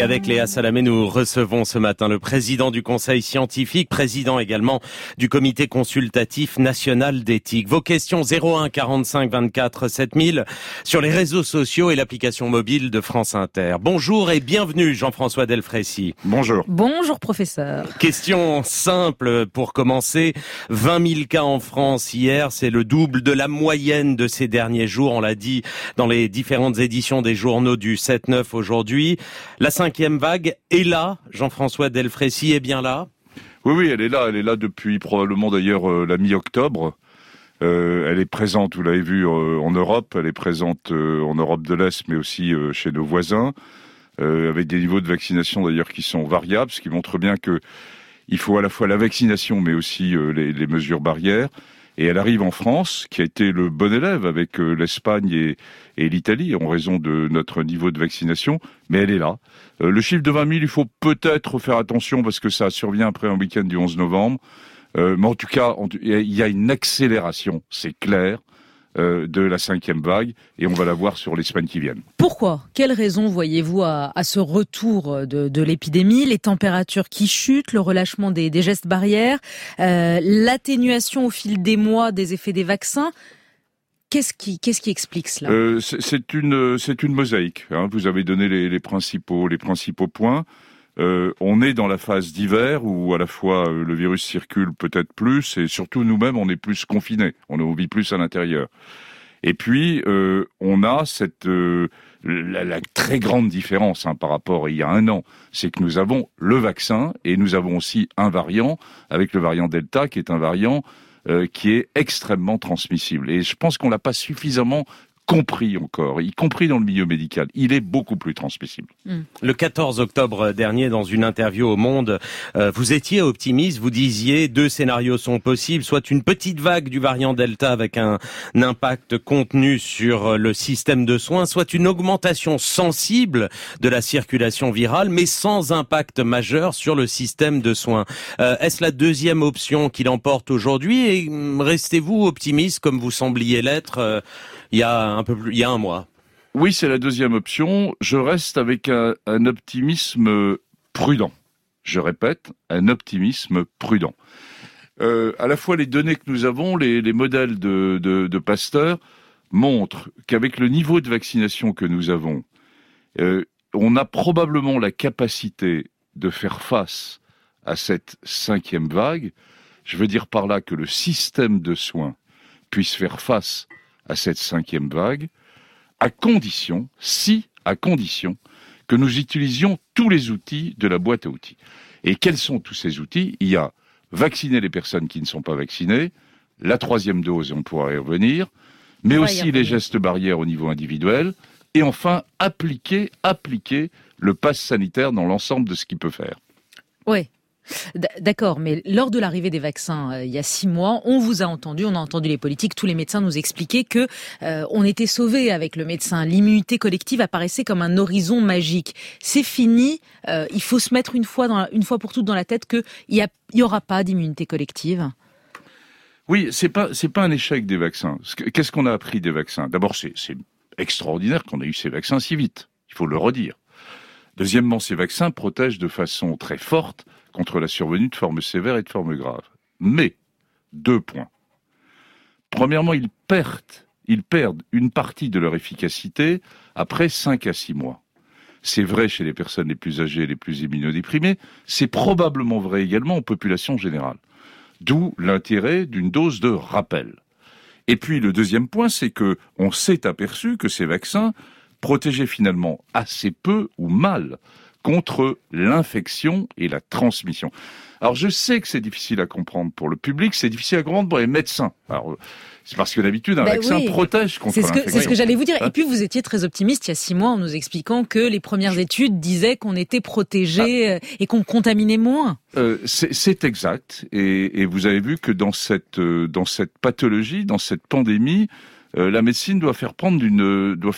avec Léa Salamé, nous recevons ce matin le président du Conseil scientifique, président également du Comité consultatif national d'éthique. Vos questions 01 45 24 7000 sur les réseaux sociaux et l'application mobile de France Inter. Bonjour et bienvenue Jean-François Delfraissy. Bonjour. Bonjour professeur. Question simple pour commencer. 20 000 cas en France hier, c'est le double de la moyenne de ces derniers jours. On l'a dit dans les différentes éditions des journaux du 7-9 aujourd'hui. La 5e vague est là, Jean-François Delfraissy est bien là? Oui, elle est là depuis probablement d'ailleurs la mi-octobre. Elle est présente, vous l'avez vu, en Europe, elle est présente en Europe de l'Est, mais aussi chez nos voisins, avec des niveaux de vaccination d'ailleurs qui sont variables, ce qui montre bien que il faut à la fois la vaccination, mais aussi les mesures barrières. Et elle arrive en France, qui a été le bon élève avec l'Espagne et l'Italie, en raison de notre niveau de vaccination, mais elle est là. Le chiffre de 20 000, il faut peut-être faire attention, parce que ça survient après un week-end du 11 novembre. Mais en tout cas, il y a une accélération, c'est clair, de la 5e vague, et on va la voir sur les semaines qui viennent. Pourquoi? Quelles raisons voyez-vous à ce retour de l'épidémie? Les températures qui chutent, le relâchement des gestes barrières, l'atténuation au fil des mois des effets des vaccins. Qu'est-ce qui explique cela? C'est une mosaïque. Hein. Vous avez donné les principaux points. On est dans la phase d'hiver où à la fois le virus circule peut-être plus et surtout nous-mêmes on est plus confinés, on vit plus à l'intérieur. Et puis on a la très grande différence par rapport à il y a un an, c'est que nous avons le vaccin et nous avons aussi un variant avec le variant Delta qui est un variant qui est extrêmement transmissible. Et je pense qu'on l'a pas suffisamment compris encore, y compris dans le milieu médical. Il est beaucoup plus transmissible. Le 14 octobre dernier, dans une interview au Monde, vous étiez optimiste, vous disiez 2 scénarios sont possibles, soit une petite vague du variant Delta avec un impact contenu sur le système de soins, soit une augmentation sensible de la circulation virale, mais sans impact majeur sur le système de soins. Est-ce la deuxième option qui l'emporte aujourd'hui et restez-vous optimiste comme vous sembliez l'être il y a un mois? Oui, c'est la deuxième option. Je reste avec un optimisme prudent. Je répète, un optimisme prudent. À la fois les données que nous avons, les modèles de Pasteur montrent qu'avec le niveau de vaccination que nous avons, on a probablement la capacité de faire face à cette 5e vague. Je veux dire par là que le système de soins puisse faire face à cette 5e vague, à condition que nous utilisions tous les outils de la boîte à outils. Et quels sont tous ces outils? Il y a vacciner les personnes qui ne sont pas vaccinées, la 3e dose, et on pourra y revenir, mais aussi les gestes barrières au niveau individuel, et enfin appliquer le pass sanitaire dans l'ensemble de ce qu'il peut faire. Oui. D'accord, mais lors de l'arrivée des vaccins, il y a 6 mois, on vous a entendu, on a entendu les politiques, tous les médecins nous expliquer que on était sauvés avec le médecin. L'immunité collective apparaissait comme un horizon magique. C'est fini. Il faut se mettre une fois pour toutes dans la tête que il y aura pas d'immunité collective. Oui, c'est pas un échec des vaccins. Qu'est-ce qu'on a appris des vaccins? D'abord, c'est extraordinaire qu'on ait eu ces vaccins si vite. Il faut le redire. Deuxièmement, ces vaccins protègent de façon très forte contre la survenue de formes sévères et de formes graves. Mais, 2 points. Premièrement, ils perdent une partie de leur efficacité après 5 à 6 mois. C'est vrai chez les personnes les plus âgées et les plus immunodéprimées, c'est probablement vrai également en population générale. D'où l'intérêt d'une dose de rappel. Et puis le deuxième point, c'est que on s'est aperçu que ces vaccins protégeaient finalement assez peu ou mal contre l'infection et la transmission. Alors je sais que c'est difficile à comprendre pour le public, c'est difficile à comprendre pour les médecins. Alors c'est parce que d'habitude un vaccin protège contre l'infection. C'est ce que j'allais vous dire. Et puis vous étiez très optimiste il y a 6 mois en nous expliquant que les premières études disaient qu'on était protégé et qu'on contaminait moins. C'est exact. Et vous avez vu que dans cette pathologie, dans cette pandémie, la médecine doit faire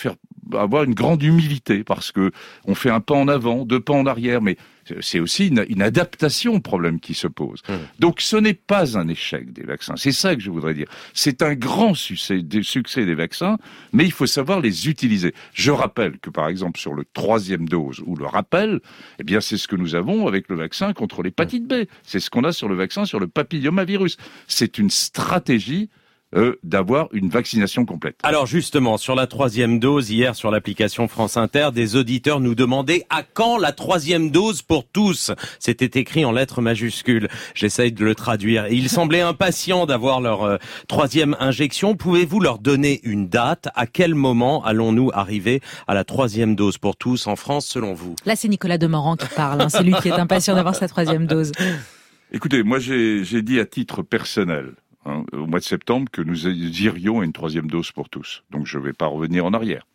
avoir une grande humilité parce que on fait un pas en avant, 2 pas en arrière, mais c'est aussi une adaptation au problème qui se pose. Donc ce n'est pas un échec des vaccins, c'est ça que je voudrais dire. C'est un grand succès des vaccins, mais il faut savoir les utiliser. Je rappelle que par exemple sur le 3e dose ou le rappel, eh bien c'est ce que nous avons avec le vaccin contre l'hépatite B. C'est ce qu'on a sur le vaccin sur le papillomavirus. C'est une stratégie d'avoir une vaccination complète. Alors justement, sur la 3e dose, hier sur l'application France Inter, des auditeurs nous demandaient à quand la 3e dose pour tous. C'était écrit en lettres majuscules. J'essaye de le traduire. Et ils semblaient impatients d'avoir leur 3e injection. Pouvez-vous leur donner une date? À quel moment allons-nous arriver à la 3e dose pour tous en France, selon vous? Là, c'est Nicolas Demorand qui parle. C'est lui qui est impatient d'avoir sa 3e dose. Écoutez, moi j'ai dit à titre personnel, au mois de septembre, que nous irions à une 3e dose pour tous. Donc je ne vais pas revenir en arrière.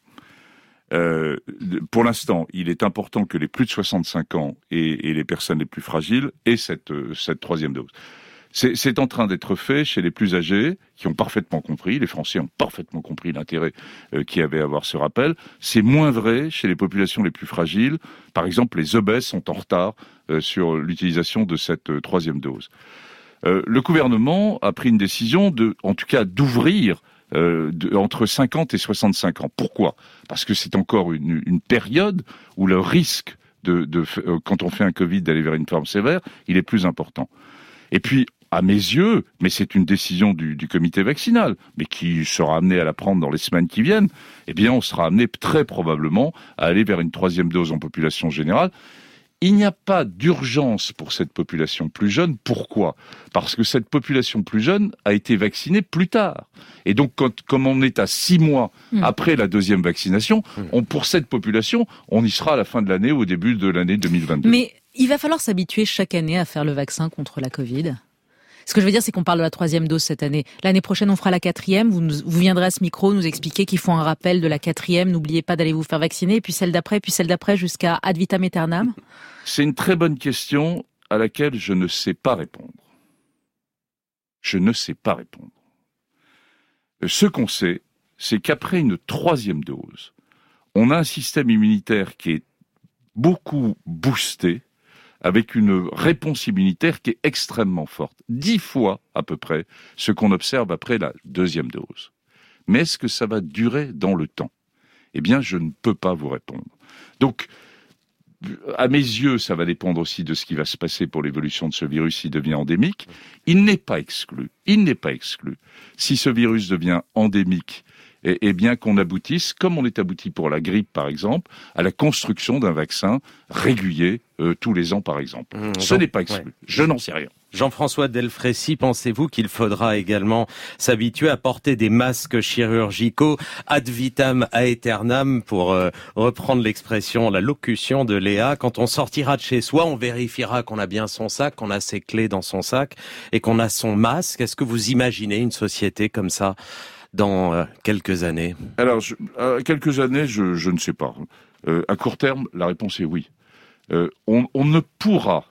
Pour l'instant, il est important que les plus de 65 ans et les personnes les plus fragiles aient cette 3e dose. C'est en train d'être fait chez les plus âgés, qui ont parfaitement compris, les Français ont parfaitement compris l'intérêt qu'il y avait à avoir ce rappel. C'est moins vrai chez les populations les plus fragiles. Par exemple, les obèses sont en retard sur l'utilisation de cette 3e dose. Le gouvernement a pris une décision en tout cas d'ouvrir entre 50 et 65 ans. Pourquoi? Parce que c'est encore une période où le risque quand on fait un Covid d'aller vers une forme sévère, il est plus important. Et puis, à mes yeux, mais c'est une décision du comité vaccinal, mais qui sera amené à la prendre dans les semaines qui viennent, eh bien, on sera amené très probablement à aller vers une 3e dose en population générale. Il n'y a pas d'urgence pour cette population plus jeune. Pourquoi? Parce que cette population plus jeune a été vaccinée plus tard. Et donc, comme on est à 6 mois après la 2e vaccination, pour cette population, on y sera à la fin de l'année ou au début de l'année 2022. Mais il va falloir s'habituer chaque année à faire le vaccin contre la Covid. Ce que je veux dire, c'est qu'on parle de la 3e dose cette année. L'année prochaine, on fera la 4e. Vous viendrez à ce micro nous expliquer qu'il faut un rappel de la 4e. N'oubliez pas d'aller vous faire vacciner. Et puis celle d'après, jusqu'à ad vitam aeternam. C'est une très bonne question à laquelle je ne sais pas répondre. Je ne sais pas répondre. Ce qu'on sait, c'est qu'après une 3e dose, on a un système immunitaire qui est beaucoup boosté, avec une réponse immunitaire qui est extrêmement forte. 10 fois, à peu près, ce qu'on observe après la 2e dose. Mais est-ce que ça va durer dans le temps? Eh bien, je ne peux pas vous répondre. Donc, à mes yeux, ça va dépendre aussi de ce qui va se passer pour l'évolution de ce virus s'il devient endémique. Il n'est pas exclu, si ce virus devient endémique, et bien qu'on aboutisse, comme on est abouti pour la grippe par exemple, à la construction d'un vaccin régulier tous les ans par exemple. Ce n'est pas exclu, je n'en sais rien. Jean-François Delfraissy, pensez-vous qu'il faudra également s'habituer à porter des masques chirurgicaux ad vitam aeternam, pour reprendre l'expression, la locution de Léa? Quand on sortira de chez soi, on vérifiera qu'on a bien son sac, qu'on a ses clés dans son sac et qu'on a son masque. Est-ce que vous imaginez une société comme ça dans quelques années? Alors, quelques années, je ne sais pas. À court terme, la réponse est oui. On ne pourra,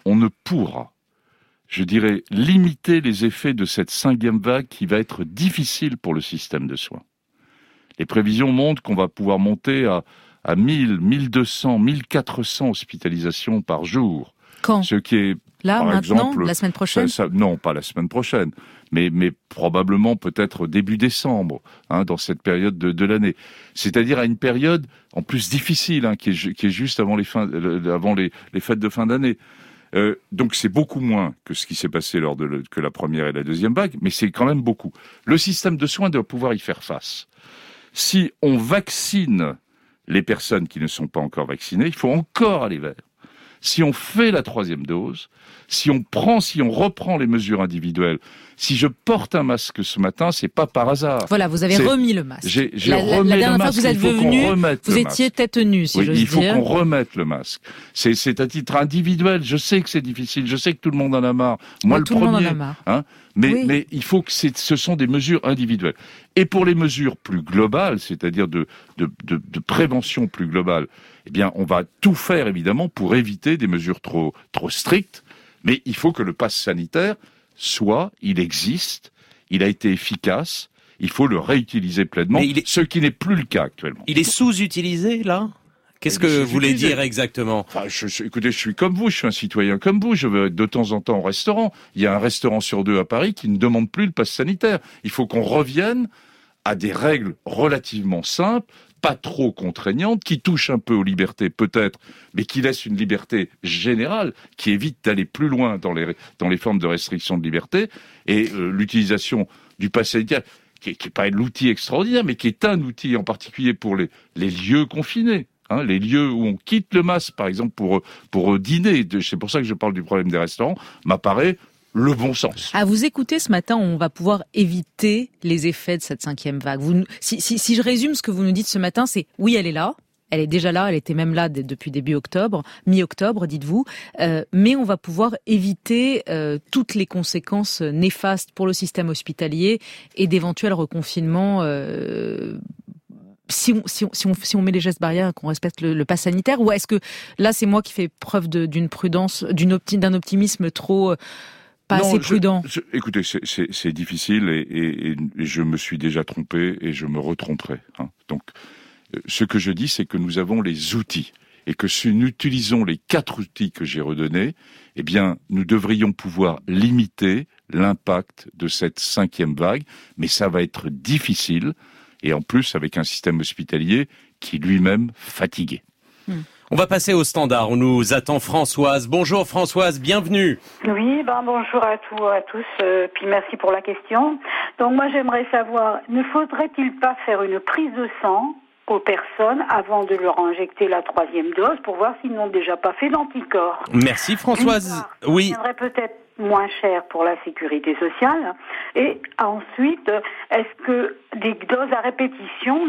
je dirais, limiter les effets de cette 5e vague qui va être difficile pour le système de soins. Les prévisions montrent qu'on va pouvoir monter à 1000, 1200, 1400 hospitalisations par jour. Quand? Ce qui est, là, par maintenant, exemple, la semaine prochaine? Non, pas la semaine prochaine, mais probablement peut-être début décembre, dans cette période de l'année. C'est-à-dire à une période en plus difficile, qui est juste avant les fêtes de fin d'année. Donc c'est beaucoup moins que ce qui s'est passé que la 1re et la 2e vague, mais c'est quand même beaucoup. Le système de soins doit pouvoir y faire face. Si on vaccine les personnes qui ne sont pas encore vaccinées, il faut encore aller vers. Si on fait la 3e dose, si on reprend les mesures individuelles, si je porte un masque ce matin, c'est pas par hasard. Voilà, vous avez remis le masque. J'ai remis la dernière le fois masque. que vous êtes venu, vous étiez tête nue, si j'ose dire. Il faut qu'on remette le masque. C'est à titre individuel. Je sais que c'est difficile. Je sais que tout le monde en a marre. Moi, le premier. Tout le monde en a marre. Mais il faut que ce sont des mesures individuelles. Et pour les mesures plus globales, c'est-à-dire de prévention plus globale, eh bien, on va tout faire évidemment pour éviter des mesures trop strictes. Mais il faut que le pass sanitaire il existe, il a été efficace, il faut le réutiliser pleinement, ce qui n'est plus le cas actuellement. Il est sous-utilisé, là ? Qu'est-ce que vous voulez dire exactement ? Enfin, écoutez, je suis comme vous, je suis un citoyen comme vous, je vais de temps en temps au restaurant. Il y a un restaurant sur 2 à Paris qui ne demande plus le pass sanitaire. Il faut qu'on revienne à des règles relativement simples, pas trop contraignantes, qui touchent un peu aux libertés peut-être, mais qui laissent une liberté générale, qui évite d'aller plus loin dans les formes de restriction de liberté, et l'utilisation du pass sanitaire, qui est pas l'outil extraordinaire, mais qui est un outil en particulier pour les lieux confinés. Les lieux où on quitte le masque, par exemple, pour dîner, c'est pour ça que je parle du problème des restaurants, m'apparaît le bon sens. À vous écouter ce matin, on va pouvoir éviter les effets de cette 5e vague. Si je résume ce que vous nous dites ce matin, c'est oui, elle est là. Elle est déjà là, elle était même là depuis début octobre, mi-octobre, dites-vous. Mais on va pouvoir éviter toutes les conséquences néfastes pour le système hospitalier et d'éventuels reconfinements si on met les gestes barrières et qu'on respecte le pass sanitaire, ou est-ce que là c'est moi qui fais preuve d'une prudence, d'un optimisme trop pas assez prudent? Écoutez, c'est difficile et je me suis déjà trompé et je me retromperai. Donc, ce que je dis, c'est que nous avons les outils et que si nous utilisons les 4 outils que j'ai redonnés, eh bien, nous devrions pouvoir limiter l'impact de cette 5e vague, mais ça va être difficile. Et en plus, avec un système hospitalier qui lui-même fatigué. On va passer au standard. On nous attend Françoise. Bonjour Françoise, bienvenue. Oui, bonjour à tous, puis merci pour la question. Donc moi j'aimerais savoir, ne faudrait-il pas faire une prise de sang aux personnes avant de leur injecter la 3e dose pour voir s'ils n'ont déjà pas fait d'anticorps? Merci Françoise. Oui. Ça viendrait peut-être moins cher pour la sécurité sociale. Et ensuite, est-ce que des doses à répétition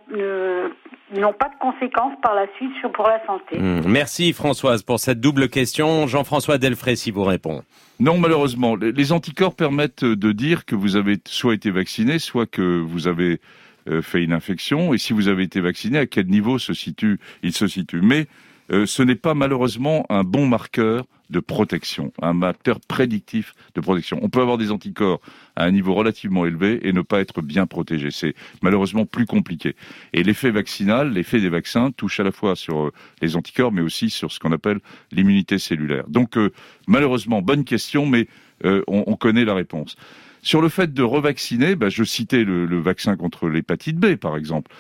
n'ont pas de conséquences par la suite pour la santé? Merci Françoise pour cette double question. Jean-François Delfraissy vous répond. Non, malheureusement, les anticorps permettent de dire que vous avez soit été vacciné, soit que vous avez fait une infection, et si vous avez été vacciné, à quel niveau il se situe. Mais ce n'est pas malheureusement un bon marqueur de protection, un marqueur prédictif de protection. On peut avoir des anticorps à un niveau relativement élevé et ne pas être bien protégé. C'est malheureusement plus compliqué. Et l'effet vaccinal, l'effet des vaccins touche à la fois sur les anticorps, mais aussi sur ce qu'on appelle l'immunité cellulaire. Donc malheureusement, bonne question, mais on connaît la réponse. Sur le fait de revacciner, je citais le vaccin contre l'hépatite B, par exemple.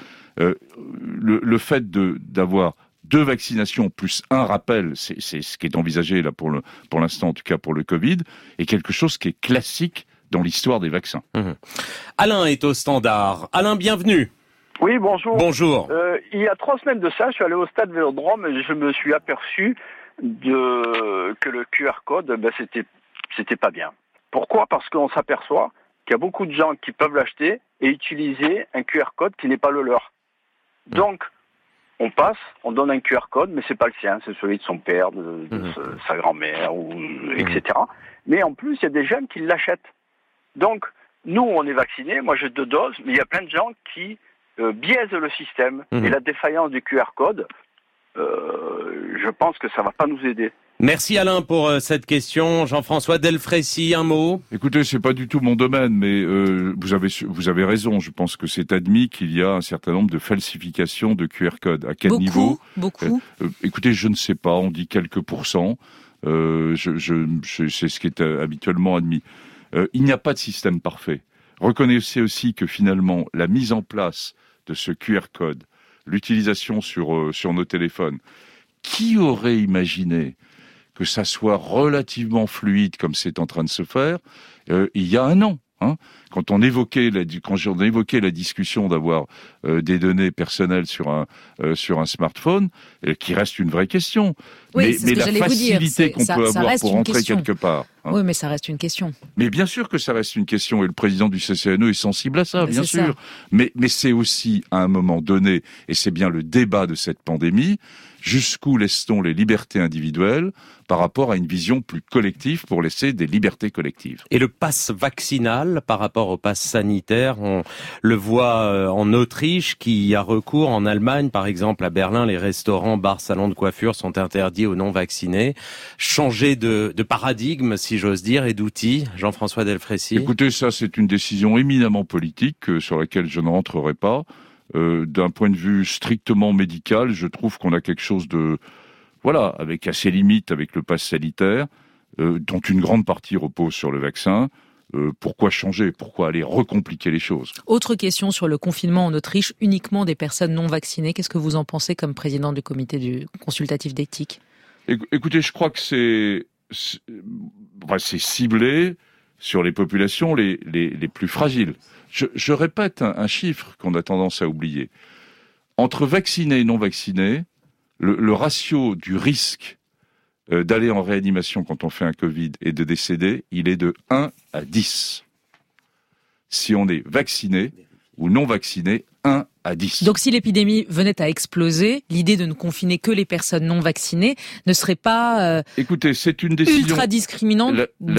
Le fait d'avoir 2 vaccinations plus un rappel, c'est ce qui est envisagé là pour l'instant, en tout cas pour le Covid, est quelque chose qui est classique dans l'histoire des vaccins. Alain est au standard. Alain, bienvenue. Oui, bonjour. Bonjour. Il y a 3 semaines de ça, je suis allé au stade Vélodrome et je me suis aperçu que le QR code, c'était pas bien. Pourquoi ? Parce qu'on s'aperçoit qu'il y a beaucoup de gens qui peuvent l'acheter et utiliser un QR code qui n'est pas le leur. Donc, on passe, on donne un QR code, mais c'est pas le sien, c'est celui de son père, de sa grand-mère, etc. Mais en plus, il y a des jeunes qui l'achètent. Donc, nous, on est vaccinés, moi j'ai 2 doses, mais il y a plein de gens qui biaisent le système. Et la défaillance du QR code, je pense que ça va pas nous aider. Merci Alain pour cette question. Jean-François Delfraissy, un mot. Écoutez, c'est pas du tout mon domaine, mais vous avez raison. Je pense que c'est admis qu'il y a un certain nombre de falsifications de QR code. À quel niveau ? Beaucoup. Écoutez, je ne sais pas. On dit quelques pourcents. C'est ce qui est habituellement admis. Il n'y a pas de système parfait. Reconnaissez aussi que finalement, la mise en place de ce QR code, l'utilisation sur nos téléphones, qui aurait imaginé que ça soit relativement fluide comme c'est en train de se faire il y a un an, quand on évoquait la discussion d'avoir des données personnelles sur un smartphone, qui reste une vraie question. Oui, mais la facilité qu'on peut avoir pour entrer quelque part. Oui, mais ça reste une question. Mais bien sûr que ça reste une question, et le président du CCNE est sensible à ça, bien sûr. Mais c'est aussi, à un moment donné, et c'est bien le débat de cette pandémie, jusqu'où laisse-t-on les libertés individuelles par rapport à une vision plus collective pour laisser des libertés collectives. Et le pass vaccinal par rapport au pass sanitaire, on le voit en Autriche qui a recours, en Allemagne par exemple, à Berlin, les restaurants, bars, salons de coiffure sont interdits aux non-vaccinés. Changer de paradigme, si j'ose dire, et d'outils, Jean-François Delfraissy? Écoutez, ça c'est une décision éminemment politique sur laquelle je ne rentrerai pas. D'un point de vue strictement médical, je trouve qu'on a quelque chose de... Voilà, avec assez limites avec le pass sanitaire, dont une grande partie repose sur le vaccin. Pourquoi changer? Pourquoi aller recompliquer les choses? Autre question sur le confinement en Autriche, uniquement des personnes non vaccinées. Qu'est-ce que vous en pensez comme président du comité du consultatif d'éthique? Écoutez, je crois que c'est ciblé sur les populations les plus fragiles. Je répète un chiffre qu'on a tendance à oublier. Entre vaccinés et non vaccinés, le ratio du risque d'aller en réanimation quand on fait un Covid et de décéder, il est de 1 à 10. Si on est vacciné ou non vacciné, 1 à 10. Donc si l'épidémie venait à exploser, l'idée de ne confiner que les personnes non vaccinées ne serait pas écoutez, c'est une décision ultra discriminante.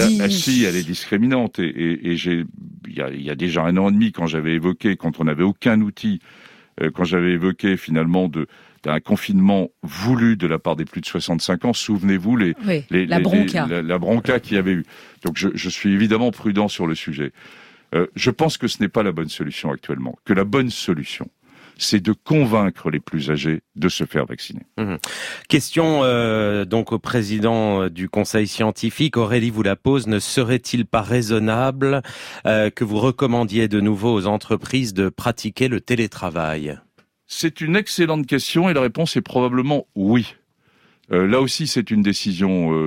Si, elle est discriminante. Et il y a déjà 1 an et demi, quand on n'avait aucun outil, quand j'avais évoqué finalement d'un confinement voulu de la part des plus de 65 ans, souvenez-vous la bronca qu'il y avait eu. Donc je suis évidemment prudent sur le sujet. Je pense que ce n'est pas la bonne solution actuellement. Que la bonne solution, c'est de convaincre les plus âgés de se faire vacciner. Question donc au président du Conseil scientifique. Aurélie vous la pose. Ne serait-il pas raisonnable que vous recommandiez de nouveau aux entreprises de pratiquer le télétravail? C'est une excellente question et la réponse est probablement oui. Là aussi, c'est une décision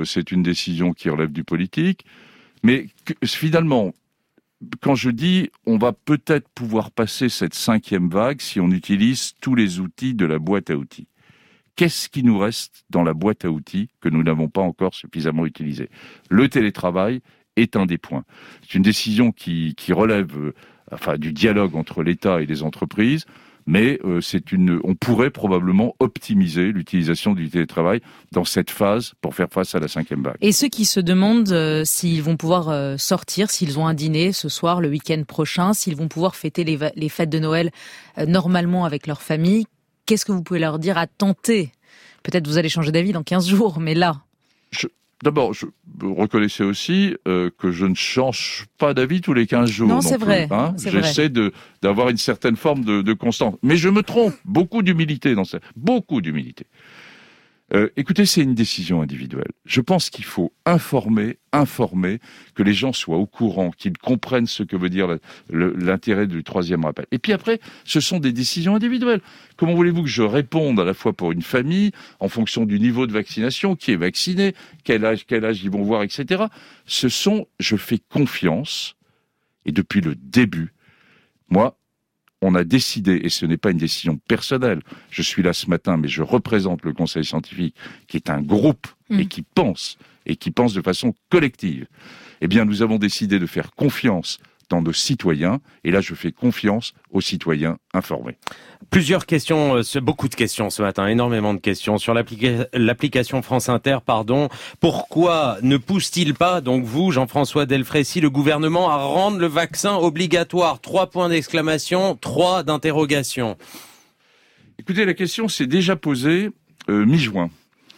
qui relève du politique. Mais finalement, quand je dis on va peut-être pouvoir passer cette 5e vague si on utilise tous les outils de la boîte à outils. Qu'est-ce qui nous reste dans la boîte à outils que nous n'avons pas encore suffisamment utilisé? Le télétravail est un des points. C'est une décision qui relève du dialogue entre l'État et les entreprises. Mais on pourrait probablement optimiser l'utilisation du télétravail dans cette phase pour faire face à la 5e vague. Et ceux qui se demandent s'ils vont pouvoir sortir, s'ils ont un dîner ce soir, le week-end prochain, s'ils vont pouvoir fêter les fêtes de Noël normalement avec leur famille, qu'est-ce que vous pouvez leur dire à tenter? Peut-être vous allez changer d'avis dans 15 jours, mais là... D'abord, je reconnaissais aussi que je ne change pas d'avis tous les 15 jours. Non, c'est vrai. J'essaie d'avoir une certaine forme de constance. Mais je me trompe. Beaucoup d'humilité dans ça. Beaucoup d'humilité. Écoutez, c'est une décision individuelle. Je pense qu'il faut informer, que les gens soient au courant, qu'ils comprennent ce que veut dire l'intérêt du 3e rappel. Et puis après, ce sont des décisions individuelles. Comment voulez-vous que je réponde à la fois pour une famille, en fonction du niveau de vaccination, qui est vacciné, quel âge ils vont voir, etc. Je fais confiance, et depuis le début, moi, on a décidé, et ce n'est pas une décision personnelle, je suis là ce matin, mais je représente le Conseil scientifique, qui est un groupe et qui pense de façon collective. Eh bien, nous avons décidé de faire confiance dans nos citoyens, et là, je fais confiance aux citoyens informés. Plusieurs questions, beaucoup de questions ce matin, énormément de questions sur l'application France Inter, Pourquoi ne pousse-t-il pas, donc vous, Jean-François Delfraissy, le gouvernement à rendre le vaccin obligatoire? 3 points d'exclamation, 3 d'interrogation. Écoutez, la question s'est déjà posée mi-juin.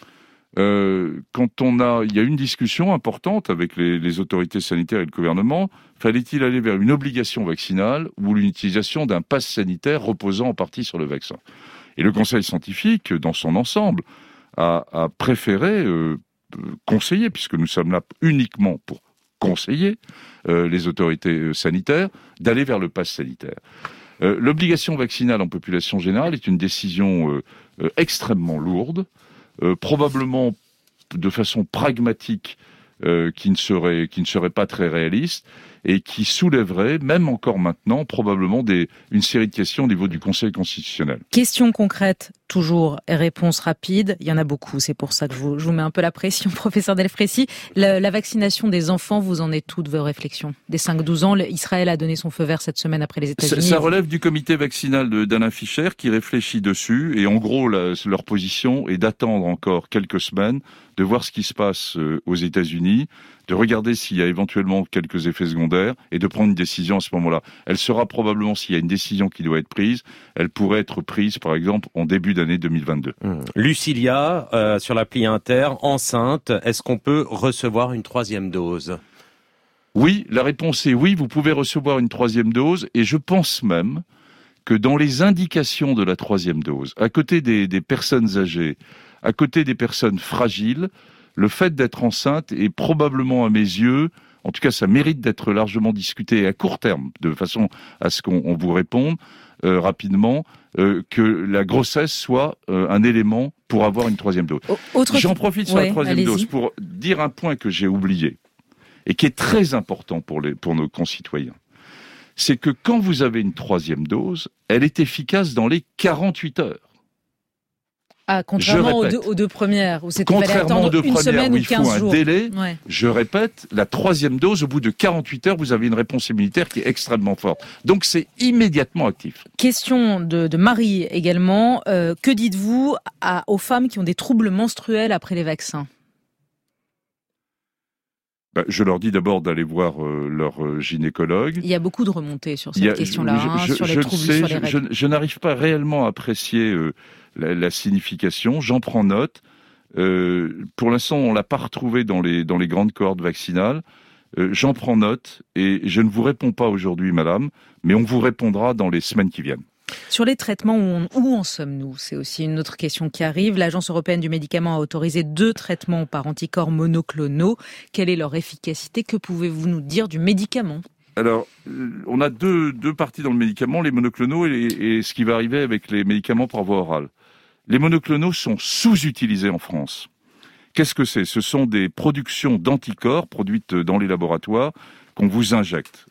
Quand il y a eu une discussion importante avec les autorités sanitaires et le gouvernement, fallait-il aller vers une obligation vaccinale ou l'utilisation d'un pass sanitaire reposant en partie sur le vaccin? Et le Conseil scientifique, dans son ensemble, a préféré conseiller, puisque nous sommes là uniquement pour conseiller les autorités sanitaires, d'aller vers le pass sanitaire. L'obligation vaccinale en population générale est une décision extrêmement lourde, probablement de façon pragmatique, qui ne serait pas très réaliste et qui soulèverait, même encore maintenant, probablement une série de questions au niveau du Conseil constitutionnel. Questions concrètes, toujours, et réponses rapides. Il y en a beaucoup, c'est pour ça que je vous mets un peu la pression, professeur Delfraissy. La vaccination des enfants, vous en êtes toutes vos réflexions? Des 5-12 ans, Israël a donné son feu vert cette semaine après les États-Unis. Ça relève du comité vaccinal d'Alain Fischer qui réfléchit dessus, et en gros, leur position est d'attendre encore quelques semaines, de voir ce qui se passe aux États-Unis, de regarder s'il y a éventuellement quelques effets secondaires et de prendre une décision à ce moment-là. Elle sera probablement, s'il y a une décision qui doit être prise, elle pourrait être prise, par exemple, en début d'année 2022. Lucilia, sur l'appli Inter, enceinte, est-ce qu'on peut recevoir une 3e dose ? Oui, la réponse est oui, vous pouvez recevoir une 3e dose, et je pense même que dans les indications de la 3e dose, à côté des personnes âgées, à côté des personnes fragiles, le fait d'être enceinte est probablement, à mes yeux, en tout cas ça mérite d'être largement discuté à court terme, de façon à ce qu'on vous réponde rapidement, que la grossesse soit un élément pour avoir une 3e dose. J'en profite sur la 3e dose pour dire un point que j'ai oublié et qui est très important pour nos concitoyens. C'est que quand vous avez une 3e dose, elle est efficace dans les 48 heures. Ah, contrairement aux deux premières, où c'était fallait attendre une semaine ou 15 jours. Il faut un délai. Ouais. Je répète, la 3e dose, au bout de 48 heures, vous avez une réponse immunitaire qui est extrêmement forte. Donc c'est immédiatement actif. Question de Marie également. Que dites-vous aux femmes qui ont des troubles menstruels après les vaccins ? Je leur dis d'abord d'aller voir leur gynécologue. Il y a beaucoup de remontées sur cette question-là, sur les troubles sur les règles. Je n'arrive pas réellement à apprécier la signification. J'en prends note. Pour l'instant, on l'a pas retrouvé dans les grandes cohortes vaccinales. J'en prends note et je ne vous réponds pas aujourd'hui, madame, mais on vous répondra dans les semaines qui viennent. Sur les traitements, où en sommes-nous ? C'est aussi une autre question qui arrive. L'Agence européenne du médicament a autorisé 2 traitements par anticorps monoclonaux. Quelle est leur efficacité ? Que pouvez-vous nous dire du médicament ? Alors, on a deux parties dans le médicament, les monoclonaux et ce qui va arriver avec les médicaments par voie orale. Les monoclonaux sont sous-utilisés en France. Qu'est-ce que c'est ? Ce sont des productions d'anticorps produites dans les laboratoires qu'on vous injecte.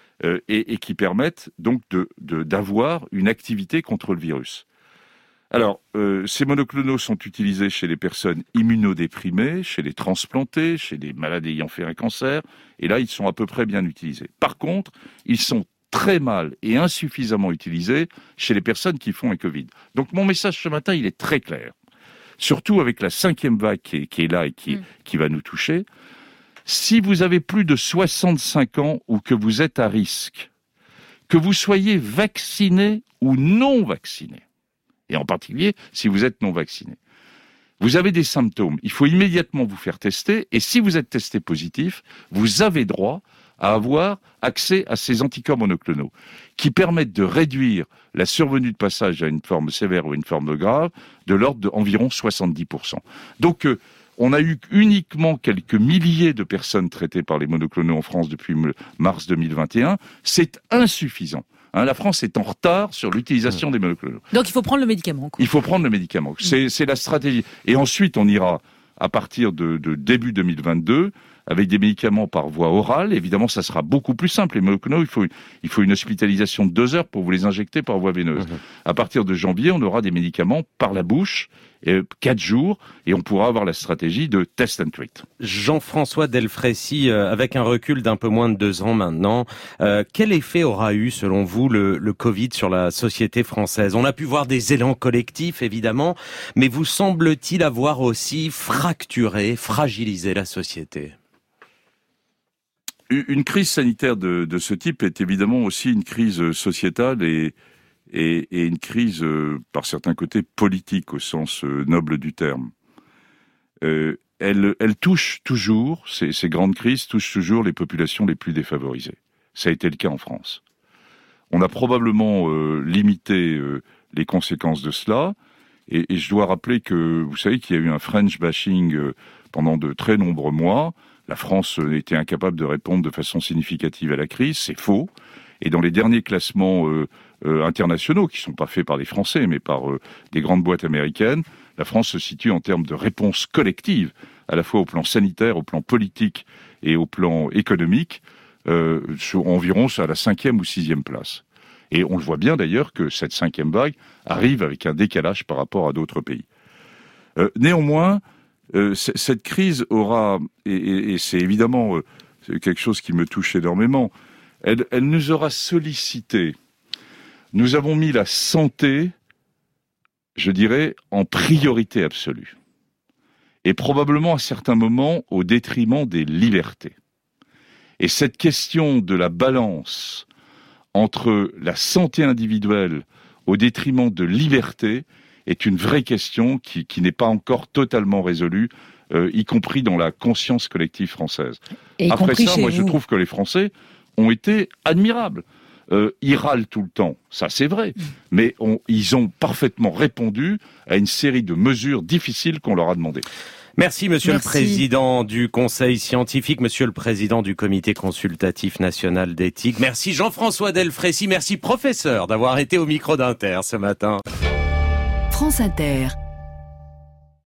Et qui permettent donc d'avoir une activité contre le virus. Alors, ces monoclonaux sont utilisés chez les personnes immunodéprimées, chez les transplantés, chez les malades ayant fait un cancer, et là, ils sont à peu près bien utilisés. Par contre, ils sont très mal et insuffisamment utilisés chez les personnes qui font un Covid. Donc, mon message ce matin, il est très clair. Surtout avec la 5e vague qui est là et qui va nous toucher. Si vous avez plus de 65 ans ou que vous êtes à risque, que vous soyez vacciné ou non vacciné, et en particulier si vous êtes non vacciné, vous avez des symptômes, il faut immédiatement vous faire tester, et si vous êtes testé positif, vous avez droit à avoir accès à ces anticorps monoclonaux qui permettent de réduire la survenue de passage à une forme sévère ou une forme grave de l'ordre d'environ 70%. Donc, on a eu uniquement quelques milliers de personnes traitées par les monoclonaux en France depuis mars 2021. C'est insuffisant. La France est en retard sur l'utilisation des monoclonaux. Donc il faut prendre le médicament. Il faut prendre le médicament. C'est la stratégie. Et ensuite, on ira à partir de début 2022 avec des médicaments par voie orale. Évidemment, ça sera beaucoup plus simple. Les monoclonaux, il faut une hospitalisation de 2 heures pour vous les injecter par voie veineuse. À partir de janvier, on aura des médicaments par la bouche, 4 jours, et on pourra avoir la stratégie de test and treat. Jean-François Delfraissy, avec un recul d'un peu moins de 2 ans maintenant, quel effet aura eu, selon vous, le Covid sur la société française ? On a pu voir des élans collectifs, évidemment, mais vous semble-t-il avoir aussi fracturé, fragilisé la société ? Une crise sanitaire de ce type est évidemment aussi une crise sociétale et une crise, par certains côtés, politique au sens noble du terme. Elle touche toujours, ces grandes crises touchent toujours les populations les plus défavorisées. Ça a été le cas en France. On a probablement limité les conséquences de cela, et je dois rappeler que, vous savez qu'il y a eu un French bashing pendant de très nombreux mois. La France était incapable de répondre de façon significative à la crise, c'est faux. Et dans les derniers classements internationaux, qui ne sont pas faits par les Français, mais par des grandes boîtes américaines, la France se situe en termes de réponse collective, à la fois au plan sanitaire, au plan politique et au plan économique, environ à la 5e ou 6e place. Et on le voit bien d'ailleurs que cette 5e vague arrive avec un décalage par rapport à d'autres pays. Néanmoins, cette crise aura, et c'est évidemment c'est quelque chose qui me touche énormément, elle nous aura sollicité. Nous avons mis la santé, je dirais, en priorité absolue. et probablement à certains moments au détriment des libertés. Et cette question de la balance entre la santé individuelle au détriment de liberté est une vraie question qui n'est pas encore totalement résolue, y compris dans la conscience collective française. Après ça, moi je trouve que les Français ont été admirables. Ils râlent tout le temps, ça c'est vrai, mais ils ont parfaitement répondu à une série de mesures difficiles qu'on leur a demandées. Merci Monsieur le Président du Conseil scientifique, Monsieur le Président du Comité consultatif national d'éthique. Merci Jean-François Delfraissy, merci professeur d'avoir été au micro d'Inter ce matin. France Inter.